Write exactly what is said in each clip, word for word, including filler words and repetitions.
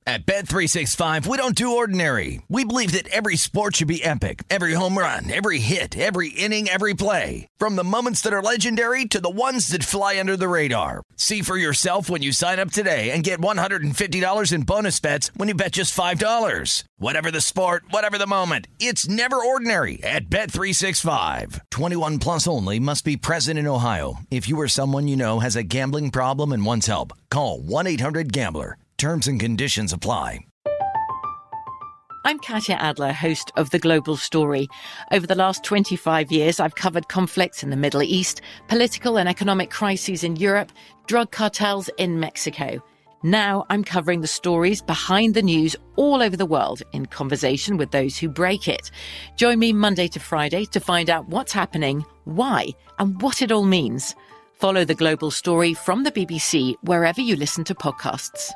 At Bet three sixty-five, we don't do ordinary. We believe that every sport should be epic. Every home run, every hit, every inning, every play. From the moments that are legendary to the ones that fly under the radar. See for yourself when you sign up today and get one hundred fifty dollars in bonus bets when you bet just five dollars. Whatever the sport, whatever the moment, it's never ordinary at Bet three sixty-five. twenty-one plus only. Must be present in Ohio. If you or someone you know has a gambling problem and wants help, call one eight hundred gambler. Terms and conditions apply. I'm Katya Adler, host of The Global Story. Over the last twenty-five years, I've covered conflicts in the Middle East, political and economic crises in Europe, drug cartels in Mexico. Now I'm covering the stories behind the news all over the world in conversation with those who break it. Join me Monday to Friday to find out what's happening, why, and what it all means. Follow The Global Story from the B B C wherever you listen to podcasts.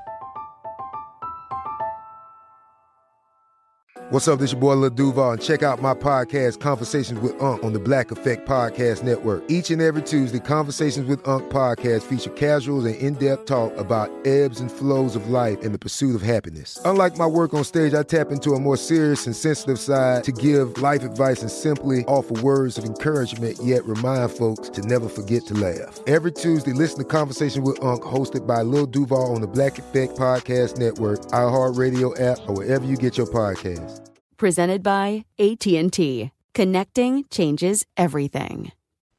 What's up, this your boy Lil Duval, and check out my podcast, Conversations with Unc, on the Black Effect Podcast Network. Each and every Tuesday, Conversations with Unc podcast feature casuals and in-depth talk about ebbs and flows of life and the pursuit of happiness. Unlike my work on stage, I tap into a more serious and sensitive side to give life advice and simply offer words of encouragement, yet remind folks to never forget to laugh. Every Tuesday, listen to Conversation with Unc, hosted by Lil Duval on the Black Effect Podcast Network, iHeartRadio app, or wherever you get your podcasts. Presented by A T and T. Connecting changes everything.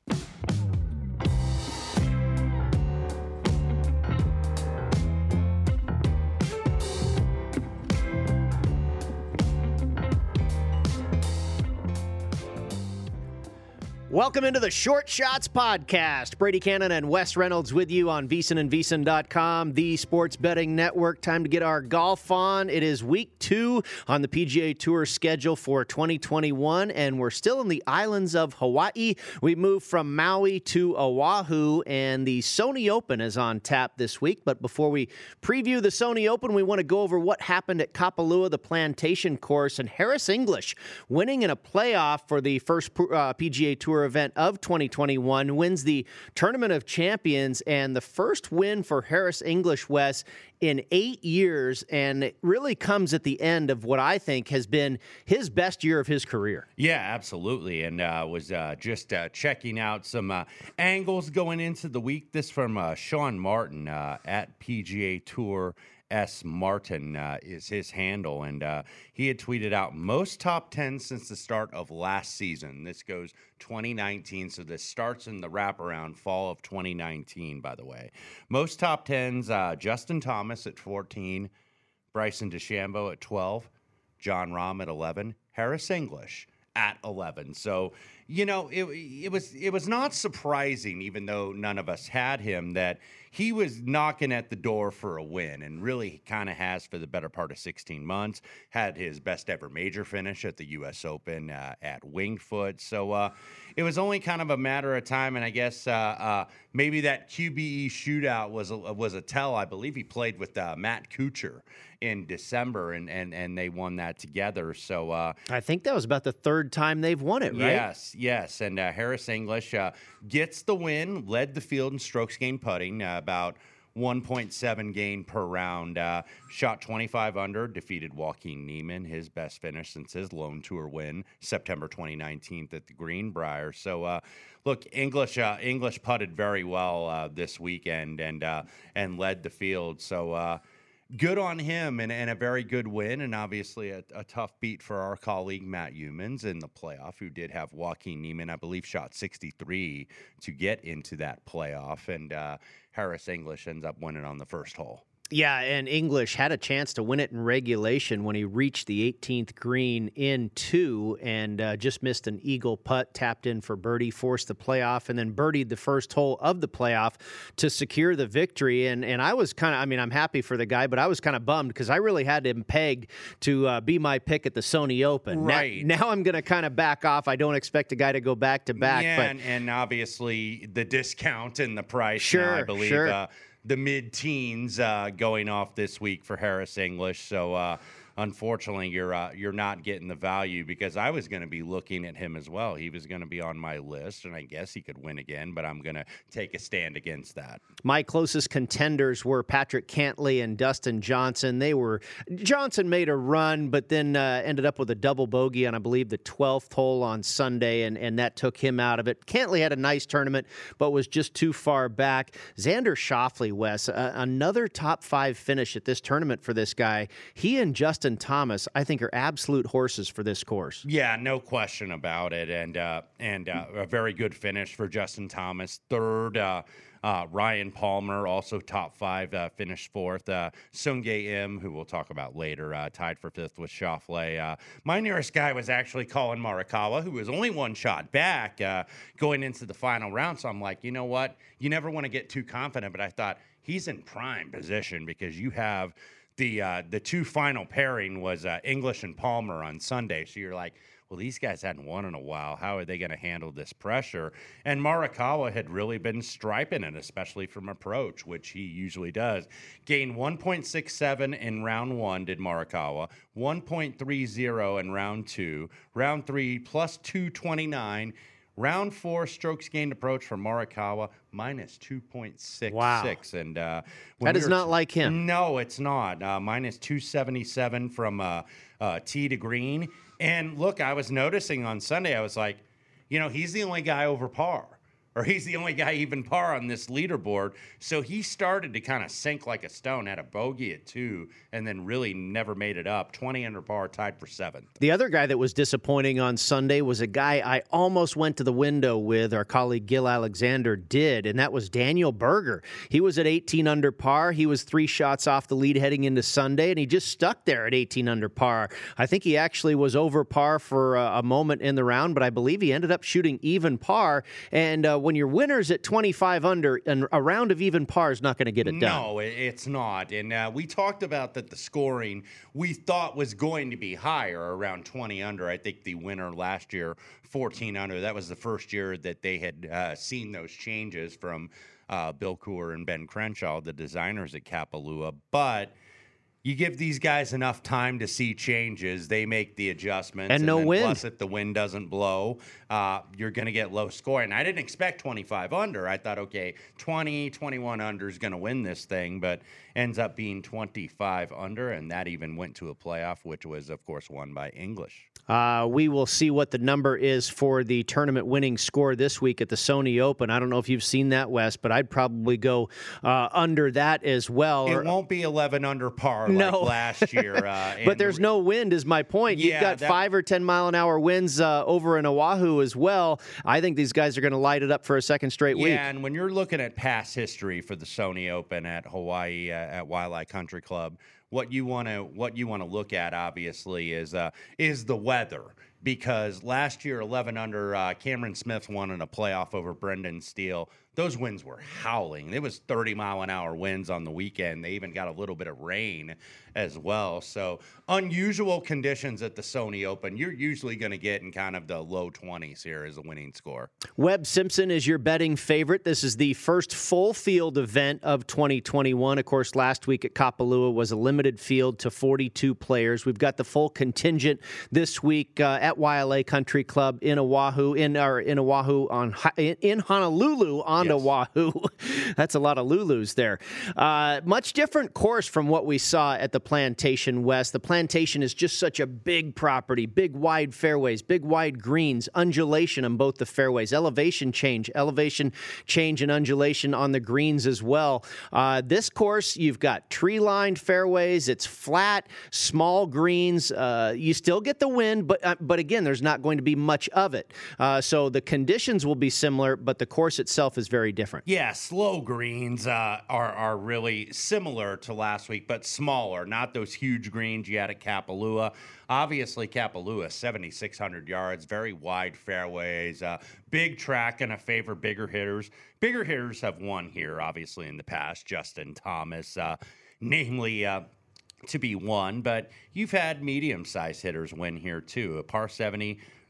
Welcome into the Short Shots Podcast. Brady Cannon and Wes Reynolds with you on VSiN and VSiN dot com, the sports betting network. Time to get our golf on. It is week two on the P G A Tour schedule for twenty twenty-one, and we're still in the islands of Hawaii. We moved from Maui to Oahu, and the Sony Open is on tap this week. But before we preview the Sony Open, we want to go over what happened at Kapalua, the Plantation Course, and Harris English winning in a playoff for the first uh, P G A Tour event of twenty twenty-one, wins the Tournament of Champions, and the first win for Harris English, Wes, in eight years, and it really comes at the end of what I think has been his best year of his career. Yeah, absolutely, and uh, was uh, just uh, checking out some uh, angles going into the week. This from uh, Sean Martin uh, at P G A Tour. S. Martin uh, is his handle, and uh, he had tweeted out most top ten since the start of last season. This goes twenty nineteen, so this starts in the wraparound fall of twenty nineteen, by the way. Most top tens, uh, Justin Thomas at fourteen, Bryson DeChambeau at twelve, Jon Rahm at eleven, Harris English at eleven. So, you know, it, it was it was not surprising, even though none of us had him, that he was knocking at the door for a win, and really kind of has for the better part of sixteen months. Had his best ever major finish at the U S Open uh, at Winged Foot. So uh, it was only kind of a matter of time, and I guess uh, uh, maybe that Q B E shootout was a, was a tell. I believe he played with uh, Matt Kuchar in December, and, and, and they won that together. So uh, I think that was about the third time they've won it, right? Yes, yes. And uh, Harris English uh, gets the win, led the field in strokes gained putting, uh, about one point seven gain per round. Uh, shot twenty-five under, defeated Joaquin Niemann, his best finish since his lone tour win, September twenty nineteen at the Greenbrier. So, uh, look, English uh, English putted very well uh, this weekend and uh, and led the field. So, uh, good on him, and, and a very good win, and obviously a, a tough beat for our colleague Matt Youmans in the playoff, who did have Joaquin Niemann, I believe, shot sixty-three to get into that playoff, and uh, Harris English ends up winning on the first hole. Yeah, and English had a chance to win it in regulation when he reached the eighteenth green in two and uh, just missed an eagle putt, tapped in for birdie, forced the playoff, and then birdied the first hole of the playoff to secure the victory. And and I was kind of, I mean, I'm happy for the guy, but I was kind of bummed because I really had him pegged to uh, be my pick at the Sony Open. Right. Now, now I'm going to kind of back off. I don't expect a guy to go back to back. Yeah, but and, and obviously the discount and the price. Sure, now, I believe. sure. Uh, the mid-teens uh, going off this week for Harris English. So, uh, unfortunately, you're uh, you're not getting the value because I was going to be looking at him as well. He was going to be on my list, and I guess he could win again, but I'm going to take a stand against that. My closest contenders were Patrick Cantley and Dustin Johnson. They were Johnson made a run, but then uh, ended up with a double bogey on, I believe, the twelfth hole on Sunday, and, and that took him out of it. Cantley had a nice tournament, but was just too far back. Xander Schauffele, Wes, uh, another top five finish at this tournament for this guy. He and Justin Thomas, I think, are absolute horses for this course. Yeah, no question about it, and uh, and uh, a very good finish for Justin Thomas. Third, uh, uh, Ryan Palmer, also top five, uh, finished fourth. Uh, Sungjae Im, who we'll talk about later, uh, tied for fifth with Schauffele. Uh, my nearest guy was actually Colin Morikawa, who was only one shot back uh, going into the final round. So I'm like, you know what? You never want to get too confident, but I thought he's in prime position because you have the uh, the two final pairing was uh, English and Palmer on Sunday. So you're like, well, these guys hadn't won in a while. How are they going to handle this pressure? And Morikawa had really been striping it, especially from approach, which he usually does. Gained one point six seven in round one, did Morikawa. one point three oh in round two. Round three, plus two twenty-nine. Round four, strokes gained approach for Morikawa, minus two point six six. Wow. And uh, that we is were not t- like him. No, it's not. Uh, minus two seventy-seven from uh, uh, tee to green. And look, I was noticing on Sunday, I was like, you know, he's the only guy over par. Or he's the only guy even par on this leaderboard. So he started to kind of sink like a stone, had a bogey at two, and then really never made it up. twenty under par, tied for seventh. The other guy that was disappointing on Sunday was a guy I almost went to the window with. Our colleague Gil Alexander did, and that was Daniel Berger. He was at eighteen under par. He was three shots off the lead heading into Sunday, and he just stuck there at eighteen under par. I think he actually was over par for a, a moment in the round, but I believe he ended up shooting even par. And uh, when your winner's at twenty-five under, and a round of even par is not going to get it done. No, it's not. And uh, we talked about that the scoring we thought was going to be higher, around twenty under. I think the winner last year, fourteen under, that was the first year that they had uh, seen those changes from uh, Bill Coore and Ben Crenshaw, the designers at Kapalua. But you give these guys enough time to see changes, they make the adjustments. And, and no then wind. Plus, if the wind doesn't blow, uh, you're going to get low scoring. I didn't expect twenty-five under. I thought, okay, twenty, twenty-one under is going to win this thing, but ends up being twenty-five under, and that even went to a playoff, which was, of course, won by English. Uh, we will see what the number is for the tournament winning score this week at the Sony Open. I don't know if you've seen that, Wes, but I'd probably go uh, under that as well. It or, won't be eleven under par no. like last year. Uh, but there's no wind is my point. Yeah, You've got that, five or ten mile an hour winds uh, over in Oahu as well. I think these guys are going to light it up for a second straight yeah, week. Yeah, and when you're looking at past history for the Sony Open at Hawaii uh, at Waialae Country Club, what you want to what you want to look at obviously is uh, is the weather. Because last year, eleven under, uh, Cameron Smith won in a playoff over Brendan Steele. Those winds were howling. It was thirty mile an hour winds on the weekend. They even got a little bit of rain as well. So unusual conditions at the Sony Open. You're usually going to get in kind of the low twenties here as a winning score. Webb Simpson is your betting favorite. This is the first full field event of twenty twenty-one. Of course, last week at Kapalua was a limited field to forty-two players. We've got the full contingent this week uh, at Waialae Country Club in Oahu, in or in Oahu on in Honolulu on yes. Oahu. That's a lot of Lulus there. Uh, much different course from what we saw at the Plantation West. The Plantation is just such a big property, big wide fairways, big wide greens, undulation on both the fairways, elevation change, elevation change and undulation on the greens as well. Uh, this course, you've got tree-lined fairways. It's flat, small greens. Uh, you still get the wind, but uh, but again, there's not going to be much of it. Uh, so the conditions will be similar, but the course itself is very different. Yeah, slow greens uh, are, are really similar to last week, but smaller, not those huge greens you had at Kapalua. Obviously, Kapalua, seventy-six hundred yards, very wide fairways, uh, big track, and a favor bigger hitters. Bigger hitters have won here, obviously, in the past. Justin Thomas, uh, namely... Uh, to be one, but you've had medium-sized hitters win here too. A par seventy,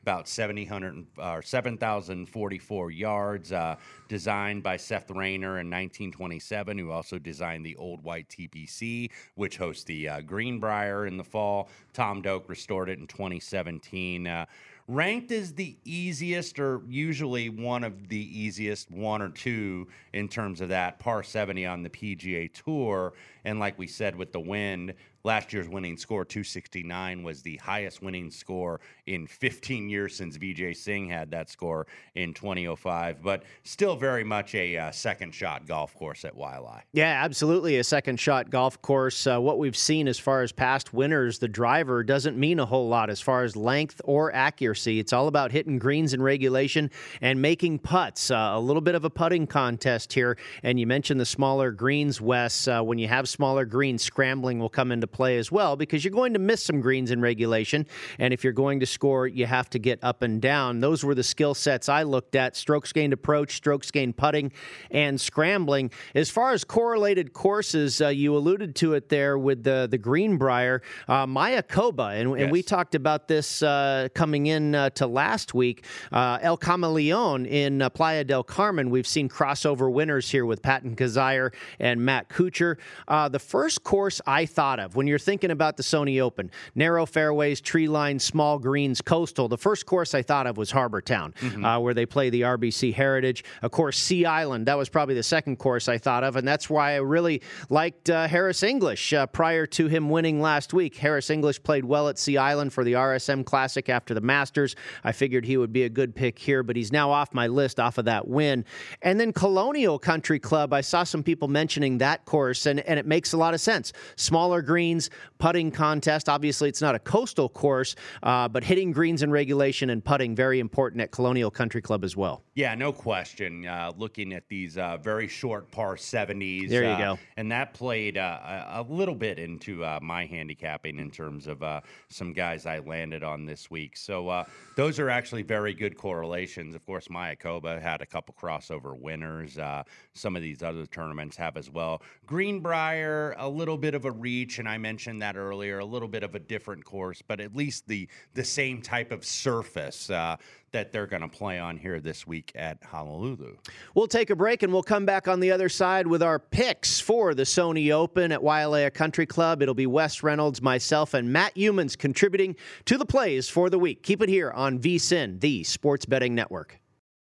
about seven hundred or seven thousand forty-four yards. Uh, designed by Seth Rayner in nineteen twenty-seven, who also designed the Old White T P C, which hosts the uh, Greenbrier in the fall. Tom Doak restored it in twenty seventeen. Uh, ranked as the easiest, or usually one of the easiest, one or two in terms of that par seventy on the P G A Tour. And like we said with the wind, last year's winning score, two sixty-nine, was the highest winning score in fifteen years since Vijay Singh had that score in twenty oh five. But still very much a uh, second shot golf course at Waialae. Yeah, absolutely a second shot golf course. Uh, what we've seen as far as past winners, the driver doesn't mean a whole lot as far as length or accuracy. It's all about hitting greens in regulation and making putts. Uh, a little bit of a putting contest here. And you mentioned the smaller greens, Wes. Uh, when you have smaller greens, scrambling will come into play as well, because you're going to miss some greens in regulation. And if you're going to score, you have to get up and down. Those were the skill sets I looked at: strokes gained approach, strokes gained putting, and scrambling. As far as correlated courses, uh, you alluded to it there with the, the Greenbrier, uh, Mayakoba, and, yes. and we talked about this uh, coming in uh, to last week. Uh, El Camaleon in uh, Playa del Carmen, we've seen crossover winners here with Patton Kazire and Matt Kuchar. Uh, the first course I thought of when you're thinking about the Sony Open, narrow fairways, tree line, small greens, coastal, the first course I thought of was Harbor Town, mm-hmm. uh, where they play the R B C Heritage. Of course, Sea Island, that was probably the second course I thought of, and that's why I really liked uh, Harris English uh, prior to him winning last week. Harris English played well at Sea Island for the R S M Classic after the Masters. I figured he would be a good pick here, but he's now off my list off of that win. And then Colonial Country Club, I saw some people mentioning that course, and, and it makes a lot of sense. Smaller greens, putting contest. Obviously, it's not a coastal course, uh, but hitting greens in regulation and putting, very important at Colonial Country Club as well. Yeah, no question. Uh, looking at these uh, very short par seventies. There you uh, go. And that played uh, a, a little bit into uh, my handicapping in terms of uh, some guys I landed on this week. So uh, those are actually very good correlations. Of course, Mayakoba had a couple crossover winners. Uh, some of these other tournaments have as well. Greenbrier, a little bit of a reach, and I mentioned that earlier, a little bit of a different course, but at least the, the same type of surface uh, that they're going to play on here this week at Honolulu. We'll take a break, and we'll come back on the other side with our picks for the Sony Open at Wailea Country Club. It'll be Wes Reynolds, myself, and Matt Youmans contributing to the plays for the week. Keep it here on V S I N, the Sports Betting Network.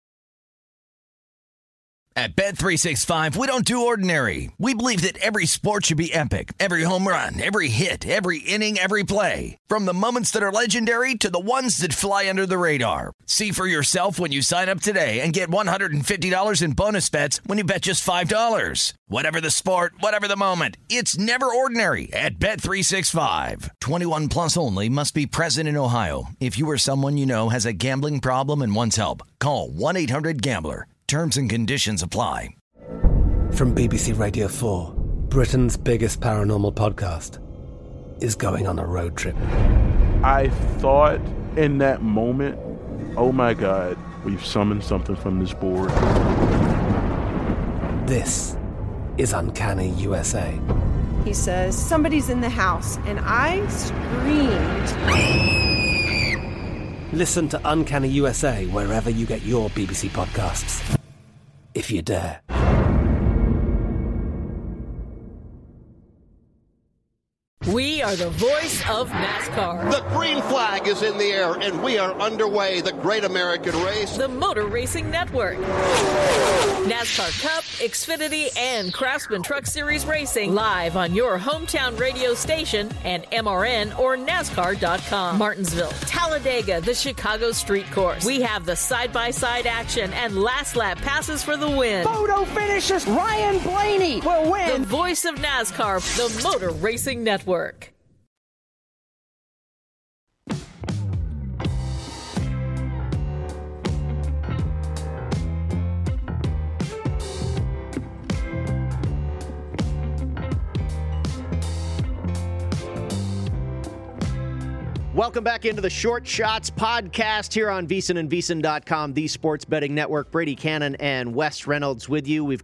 At Bet three sixty-five, we don't do ordinary. We believe that every sport should be epic. Every home run, every hit, every inning, every play. From the moments that are legendary to the ones that fly under the radar. See for yourself when you sign up today and get one hundred fifty dollars in bonus bets when you bet just five dollars. Whatever the sport, whatever the moment, it's never ordinary at Bet three sixty-five. twenty-one plus only. Must be present in Ohio. If you or someone you know has a gambling problem and wants help, call one eight hundred gambler. Terms and conditions apply. From B B C Radio four, Britain's biggest paranormal podcast is going on a road trip. I thought in that moment, oh my God, we've summoned something from this board. This is Uncanny U S A. He says, somebody's in the house, and I screamed. Listen to Uncanny U S A wherever you get your B B C podcasts, if you dare. We are the voice of NASCAR. The green flag is in the air, and we are underway. The Great American Race. The Motor Racing Network. NASCAR Cup, Xfinity, and Craftsman Truck Series Racing live on your hometown radio station and M R N or NASCAR dot com. Martinsville, Talladega, the Chicago Street Course. We have the side-by-side action and last lap passes for the win. Photo finishes. Ryan Blaney will win. The voice of NASCAR, the Motor Racing Network. Welcome back into the Short Shots podcast here on V S I N and V S I N dot com, the Sports Betting Network. Brady Cannon and Wes Reynolds with you. We've got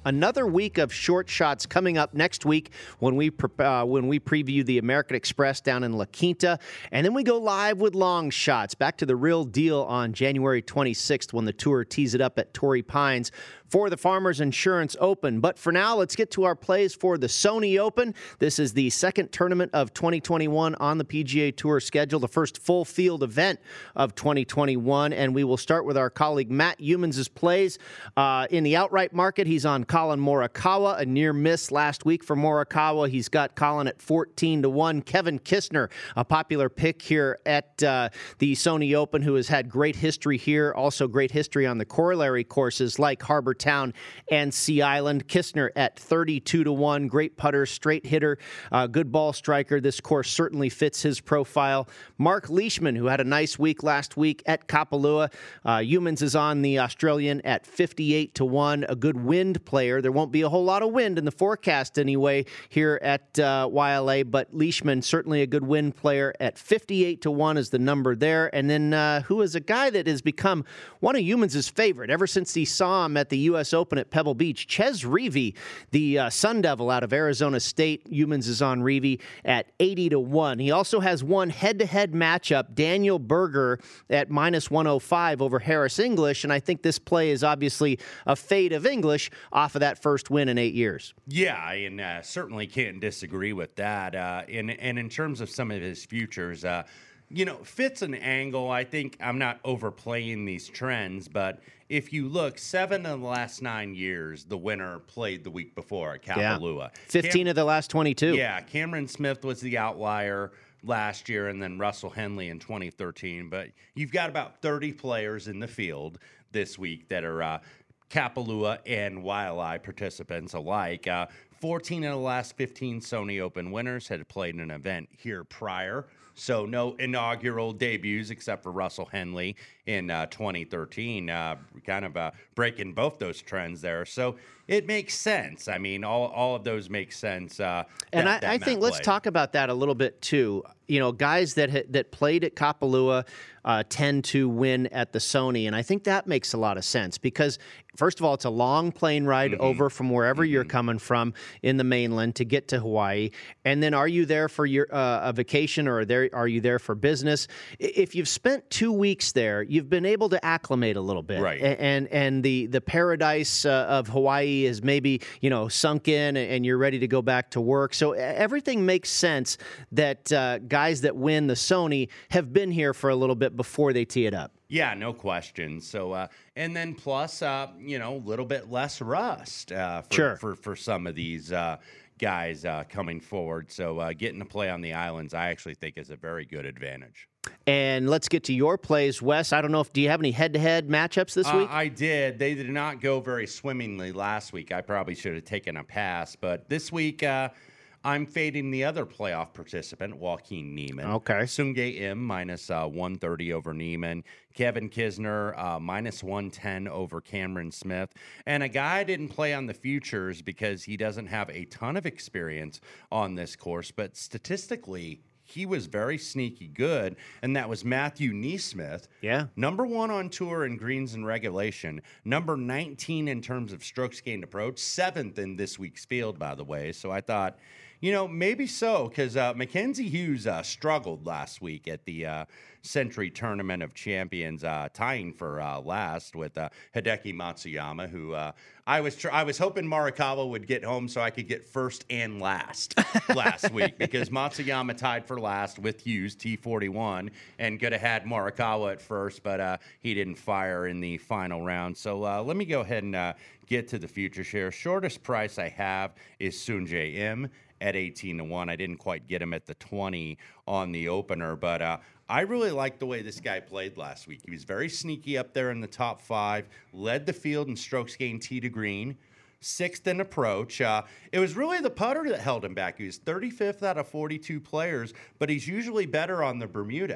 Another week of short shots coming up next week when we pre- uh, when we preview the American Express down in La Quinta. And then we go live with long shots. Back to the real deal on January twenty-sixth when the tour tees it up at Torrey Pines for the Farmers Insurance Open. But for now, let's get to our plays for the Sony Open. This is the second tournament of twenty twenty-one on the P G A Tour schedule, the first full field event of twenty twenty-one. And we will start with our colleague Matt Youmans' plays. Uh, in the outright market, he's on Colin Morikawa, a near miss last week for Morikawa. He's got Colin at fourteen to one. Kevin Kisner, a popular pick here at uh, the Sony Open, who has had great history here, also great history on the corollary courses like Harbor Town and Sea Island. Kisner at thirty-two to one. Great putter, straight hitter, uh, good ball striker. This course certainly fits his profile. Mark Leishman, who had a nice week last week at Kapalua. Uh, Youmans is on the Australian at fifty-eight to one. A good wind player. There won't be a whole lot of wind in the forecast anyway here at uh, Y L A, but Leishman certainly a good wind player at fifty-eight to one is the number there. And then uh, who is a guy that has become one of Youmans' favorite ever since he saw him at the U S Open at Pebble Beach. Ches Reavie, the uh, Sun Devil out of Arizona State. Youmans is on Reavie at eighty to one. He also has one head-to-head matchup, Daniel Berger at minus one oh five over Harris English, and I think this play is obviously a fade of English off of that first win in eight years. Yeah, and uh, certainly can't disagree with that. Uh, and, and in terms of some of his futures, uh, you know, fits an angle. I think I'm not overplaying these trends, but if you look, seven of the last nine years, the winner played the week before at Kapalua. Yeah. fifteen Cam- of the last twenty-two. Yeah, Cameron Smith was the outlier last year, and then Russell Henley in twenty thirteen. But you've got about thirty players in the field this week that are uh, Kapalua and Y L I participants alike. Uh, fourteen of the last fifteen Sony Open winners had played an event here prior. So no inaugural debuts except for Russell Henley in uh, twenty thirteen, uh, kind of uh, breaking both those trends there. So it makes sense. I mean, all all of those make sense. Uh, and that, I, that I think let's played. talk about that a little bit too. You know, guys that ha- that played at Kapalua uh, tend to win at the Sony, and I think that makes a lot of sense because, first of all, it's a long plane ride mm-hmm. over from wherever mm-hmm. you're coming from in the mainland to get to Hawaii, and then are you there for your uh, a vacation or are there are you there for business? If you've spent two weeks there, you've been able to acclimate a little bit, right? And and the the paradise uh, of Hawaii is maybe you know sunk in, and you're ready to go back to work. So everything makes sense that uh, guys that win the Sony have been here for a little bit before they tee it up. Yeah, no question. So, uh, and then plus, uh, you know, a little bit less rust uh, for, sure. for for some of these uh, guys uh, coming forward. So, uh, getting to play on the islands, I actually think is a very good advantage. And let's get to your plays, Wes. I don't know if do you have any head-to-head matchups this uh, week? I did. They did not go very swimmingly last week. I probably should have taken a pass, but this week. Uh, I'm fading the other playoff participant, Joaquin Niemann. Okay. Sungjae Im minus uh, one thirty over Niemann. Kevin Kisner uh, minus one ten over Cameron Smith. And a guy didn't play on the futures because he doesn't have a ton of experience on this course, but statistically, he was very sneaky good, and that was Matthew NeSmith. Yeah. Number one on tour in greens and regulation. Number nineteen in terms of strokes gained approach. Seventh in this week's field, by the way. So I thought, you know, maybe so, because uh, Mackenzie Hughes uh, struggled last week at the uh, Century Tournament of Champions, uh, tying for uh, last with uh, Hideki Matsuyama, who uh, I was tr- I was hoping Morikawa would get home so I could get first and last last week, because Matsuyama tied for last with Hughes, T forty-one, and could have had Morikawa at first, but uh, he didn't fire in the final round. So uh, let me go ahead and uh, get to the future share. Shortest price I have is Sungjae Im at eighteen to one. I didn't quite get him at the twenty on the opener, but uh, I really liked the way this guy played last week. He was very sneaky up there in the top five, led the field in strokes gained tee to green, sixth in approach. Uh, it was really the putter that held him back. He was thirty-fifth out of forty-two players, but he's usually better on the Bermuda.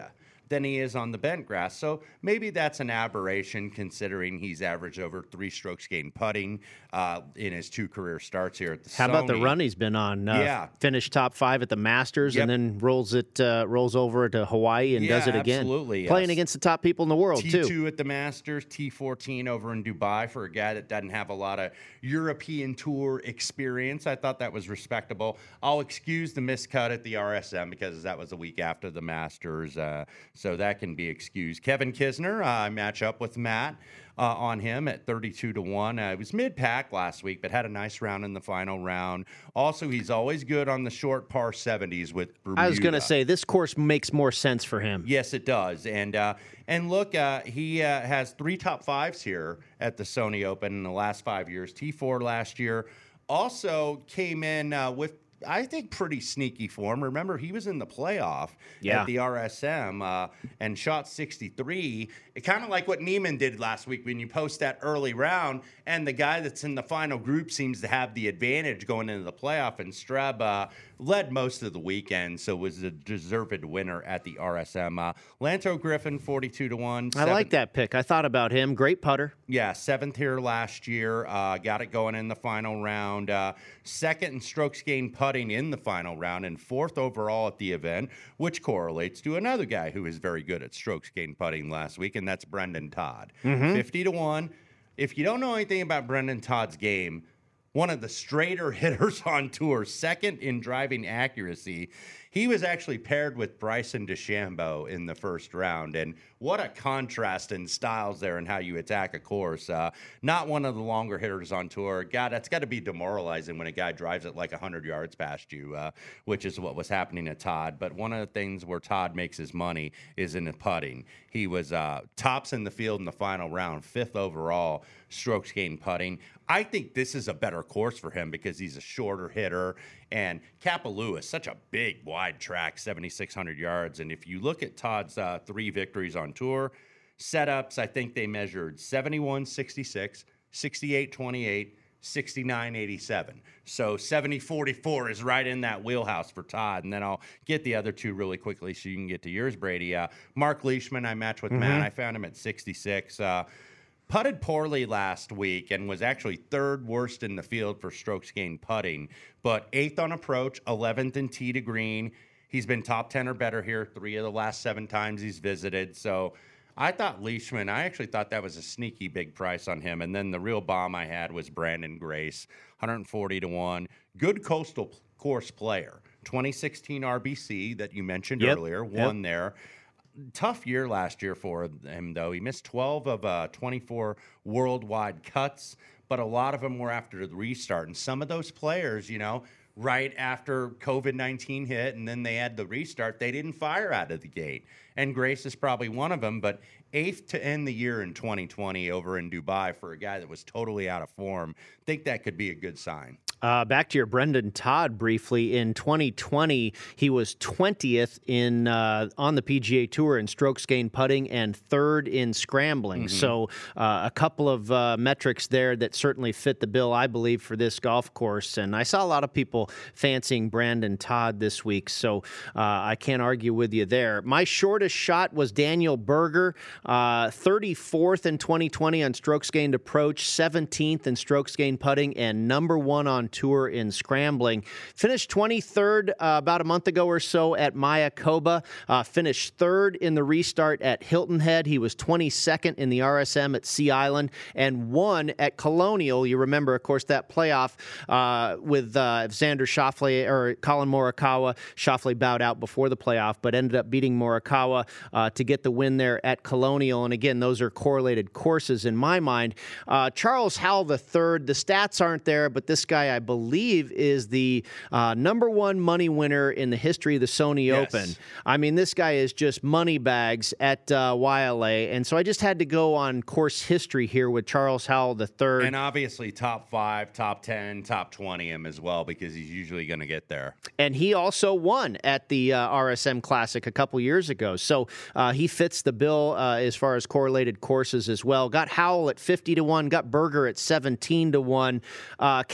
than he is on the bent grass. So maybe that's an aberration considering he's averaged over three strokes gained putting uh, in his two career starts here at the How Sony. about the run he's been on? Uh, yeah. Finished top five at the Masters Yep. and then rolls it uh, rolls over to Hawaii and Yeah, does it again. absolutely, Playing yes. against the top people in the world, T too. two at the Masters, T fourteen over in Dubai for a guy that doesn't have a lot of European Tour experience. I thought that was respectable. I'll excuse the miscut at the R S M because that was a week after the Masters, uh, so that can be excused. Kevin Kisner, uh, I match up with Matt uh, on him at thirty-two to one. Uh, it was mid-pack last week, but had a nice round in the final round. Also, he's always good on the short par seventies with Bermuda. I was going to say, this course makes more sense for him. Yes, it does. And uh, and look, uh, he uh, has three top fives here at the Sony Open in the last five years. T four last year. Also came in uh, with, I think, pretty sneaky form. Remember, he was in the playoff Yeah. at the R S M uh, and shot sixty-three. It kind of like what Neiman did last week when you post that early round, and the guy that's in the final group seems to have the advantage going into the playoff. And Streb uh, led most of the weekend, so was a deserved winner at the R S M. Uh, Lanto Griffin, forty-two to one. I like that pick. I thought about him. Great putter. Yeah, seventh here last year. Uh, got it going in the final round. Uh, second in strokes gained putting in the final round, and fourth overall at the event, which correlates to another guy who is very good at strokes gained putting last week, and that's Brendan Todd. Mhm. fifty to one. If you don't know anything about Brendan Todd's game, one of the straighter hitters on tour, second in driving accuracy. He was actually paired with Bryson DeChambeau in the first round, and what a contrast in styles there and how you attack a course. Uh, not one of the longer hitters on tour. God, that's got to be demoralizing when a guy drives it like one hundred yards past you, uh, which is what was happening to Todd. But one of the things where Todd makes his money is in the putting. He was uh, tops in the field in the final round, fifth overall, strokes gained putting. I think this is a better course for him because he's a shorter hitter. And Kapalua, such a big, wide track, seventy-six hundred yards. And if you look at Todd's uh, three victories on tour, setups, I think they measured seventy-one sixty-six, sixty-eight twenty-eight, sixty-nine eighty-seven. So seventy forty-four is right in that wheelhouse for Todd. And then I'll get the other two really quickly so you can get to yours, Brady. Uh, Mark Leishman, I matched with Mhm. Matt. I found him at sixty-six. Uh, Putted poorly last week and was actually third worst in the field for strokes gained putting, but eighth on approach, eleventh in tee to green. He's been top ten or better here three of the last seven times he's visited. So I thought Leishman, I actually thought that was a sneaky big price on him. And then the real bomb I had was Brandon Grace, one forty to one. Good coastal course player. twenty sixteen R B C that you mentioned Yep, earlier, yep. won there. Tough year last year for him, though. He missed twelve of uh, twenty-four worldwide cuts, but a lot of them were after the restart. And some of those players, you know, right after COVID nineteen hit and then they had the restart, they didn't fire out of the gate. And Grace is probably one of them, but eighth to end the year in twenty twenty over in Dubai for a guy that was totally out of form. Think that could be a good sign. Uh, back to your Brendan Todd briefly. In twenty twenty, he was twentieth in uh, on the P G A Tour in strokes gained putting and third in scrambling. Mm-hmm. So uh, a couple of uh, metrics there that certainly fit the bill, I believe, for this golf course. And I saw a lot of people fancying Brandon Todd this week, so uh, I can't argue with you there. My shortest shot was Daniel Berger, uh, thirty-fourth in twenty twenty on strokes gained approach, seventeenth in strokes gained putting, and number one on tour in scrambling. Finished twenty-third uh, about a month ago or so at Mayakoba. Uh, finished third in the restart at Hilton Head. He was twenty-second in the R S M at Sea Island and won at Colonial. You remember, of course, that playoff uh, with uh, Xander Schauffele or Colin Morikawa. Schauffele bowed out before the playoff, but ended up beating Morikawa uh, to get the win there at Colonial. And again, those are correlated courses in my mind. Uh, Charles Howell the third. The stats aren't there, but this guy, I believe, is the uh, number one money winner in the history of the Sony Yes. Open. I mean, this guy is just money bags at uh, Y L A, and so I just had to go on course history here with Charles Howell the third. And obviously top five, top ten, top twenty him as well because he's usually going to get there. And he also won at the uh, R S M Classic a couple years ago. So uh, he fits the bill uh, as far as correlated courses as well. Got Howell at fifty to one, got Berger at seventeen to one. Uh, Kevin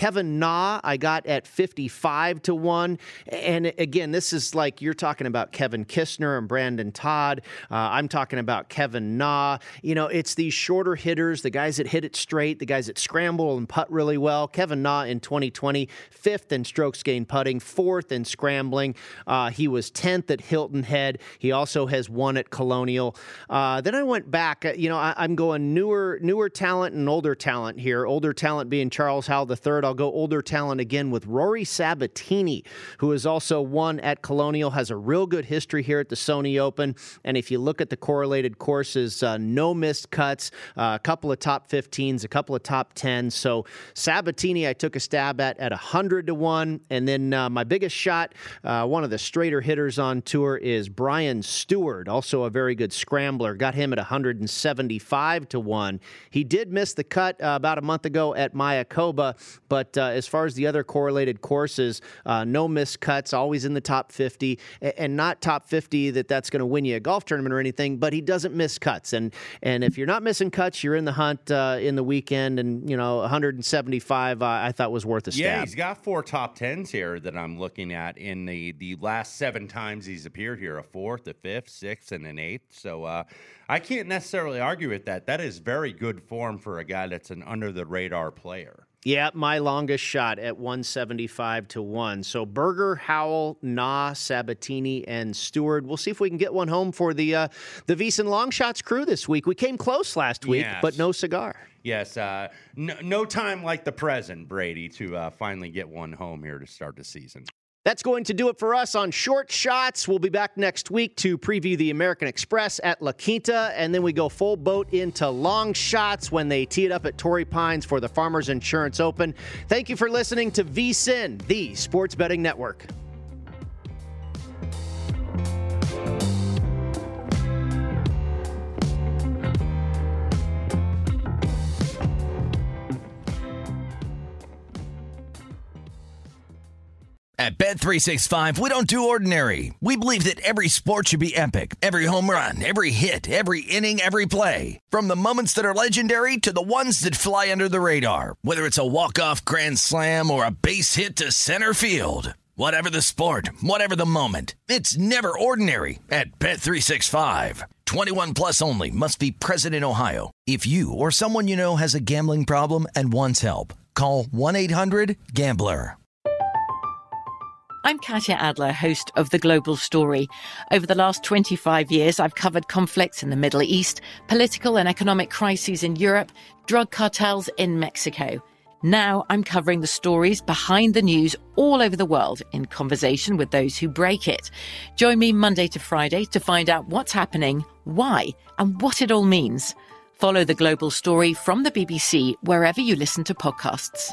Na, I got at fifty-five to one. And again, this is like you're talking about Kevin Kistner and Brandon Todd. Uh, I'm talking about Kevin Na. You know, it's these shorter hitters, the guys that hit it straight, the guys that scramble and putt really well. Kevin Na in twenty twenty, fifth in strokes gained putting, fourth in scrambling. Uh, he was tenth at Hilton Head. He also has won at Colonial. Uh, then I went back. You know, I, I'm going newer, newer talent and older talent here. Older talent being Charles Howell the third. I'll go older talent again with Rory Sabatini, who has also won at Colonial, has a real good history here at the Sony Open. And if you look at the correlated courses, uh, no missed cuts, uh, a couple of top fifteens, a couple of top tens. So Sabatini, I took a stab at at one hundred to one. And then uh, my biggest shot, uh, one of the straighter hitters on tour, is Brian Stewart, also a very good scrambler. Got him at one hundred seventy-five to one. He did miss the cut uh, about a month ago at Mayakoba, but uh, as far as the other correlated courses, uh, no missed cuts, always in the top fifty, and not top fifty that that's going to win you a golf tournament or anything, but he doesn't miss cuts. And and if you're not missing cuts, you're in the hunt uh, in the weekend, and, you know, one hundred seventy-five uh, I thought was worth a stab. Yeah, he's got four top tens here that I'm looking at in the, the last seven times he's appeared here, a fourth, a fifth, sixth, and an eighth. So uh, I can't necessarily argue with that. That is very good form for a guy that's an under-the-radar player. Yeah, my longest shot at one seventy-five to one. So Berger, Howell, Na, Sabatini, and Stewart. We'll see if we can get one home for the uh, the VSiN Long Shots crew this week. We came close last week, yes. but no cigar. Yes, uh, no, no time like the present, Brady, to uh, finally get one home here to start the season. That's going to do it for us on Short Shots. We'll be back next week to preview the American Express at La Quinta, and then we go full boat into Long Shots when they tee it up at Torrey Pines for the Farmers Insurance Open. Thank you for listening to VSiN, the Sports Betting Network. At Bet three sixty-five, we don't do ordinary. We believe that every sport should be epic. Every home run, every hit, every inning, every play. From the moments that are legendary to the ones that fly under the radar. Whether it's a walk-off grand slam or a base hit to center field. Whatever the sport, whatever the moment. It's never ordinary at Bet three sixty-five. twenty-one plus only. Must be present in Ohio. If you or someone you know has a gambling problem and wants help, call one eight hundred gambler. I'm Katya Adler, host of The Global Story. Over the last twenty-five years, I've covered conflicts in the Middle East, political and economic crises in Europe, drug cartels in Mexico. Now I'm covering the stories behind the news all over the world in conversation with those who break it. Join me Monday to Friday to find out what's happening, why, and what it all means. Follow The Global Story from the B B C wherever you listen to podcasts.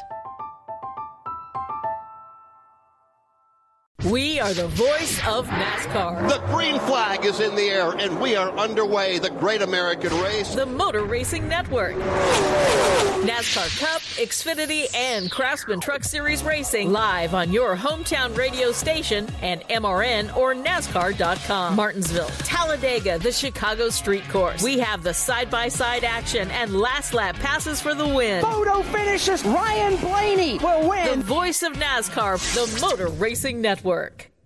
We are the voice of NASCAR. The green flag is in the air, and we are underway. The Great American Race. The Motor Racing Network. NASCAR Cup, Xfinity, and Craftsman Truck Series Racing live on your hometown radio station and M R N or NASCAR dot com. Martinsville, Talladega, the Chicago Street Course. We have the side-by-side action and last lap passes for the win. Photo finishes. Ryan Blaney will win. The voice of NASCAR, the Motor Racing Network.